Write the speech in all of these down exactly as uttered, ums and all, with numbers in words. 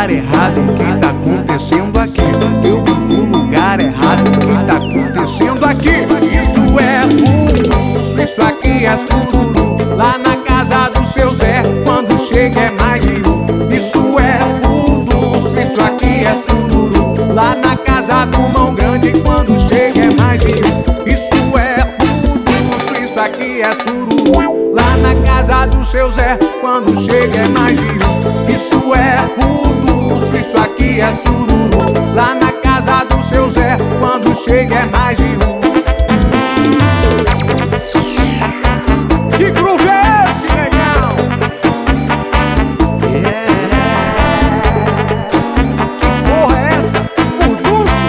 lugar errado, o que tá acontecendo aqui? Eu vim pro lugar errado, o que tá acontecendo aqui? Isso é voodoo, isso aqui é sururu. Lá na casa do seu Zé, quando chega é mais de um. Isso é voodoo, isso aqui é sururu. Lá na casa do Mão Grande, quando chega é mais de um. Isso é voodoo, isso aqui é sururu. Lá na casa do seu Zé, quando chega é mais de um. Isso é voodoo, isso aqui é sururu. Lá na casa do seu Zé, quando chega é mais de um. Que groove é esse, negão? Yeah. Que porra é essa? Furdúncio?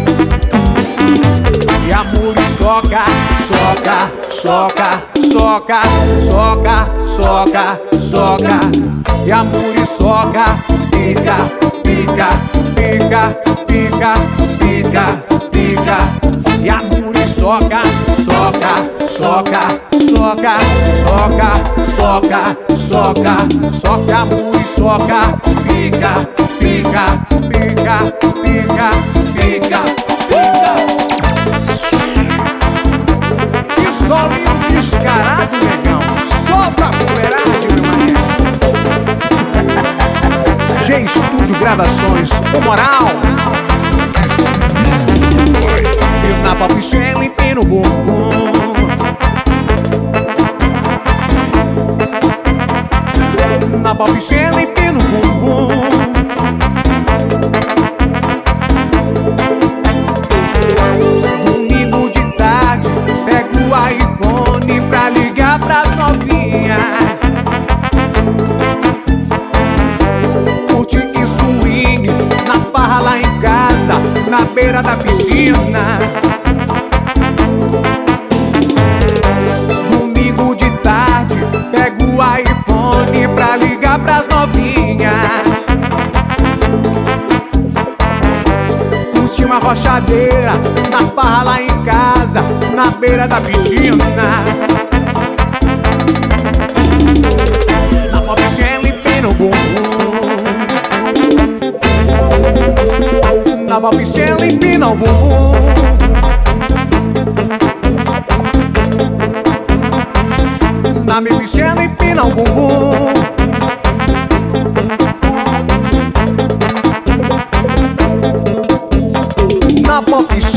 E a muriçoca, soca, soca, soca, soca, soca, soca. E a muriçoca pica, pica, pica, pica, pica, pica. E a muriçoca soca, soca, soca, soca, soca, soca, soca. A muriçoca pica, pica, pica, pica, pica, pica. Que solinho descarado, negão. Solta a fuleiragem, meu mané. G Estúdio Gravações, o moral. Eu na papichela empino o bumbum. Na papichela empino o bumbum. Domingo de tarde, pego o iPhone pra ligar pras novinhas. Curte que swing, na farra lá em casa, na beira da piscina. Domingo de tarde, pego o iPhone pra ligar pras novinhas. Curte uma rochadeira, na farra lá em casa, na beira da piscina. Na papichela empina o bumbum. Na papichela empina o bumbum. Na minha pichela empina o bumbum. Na papichela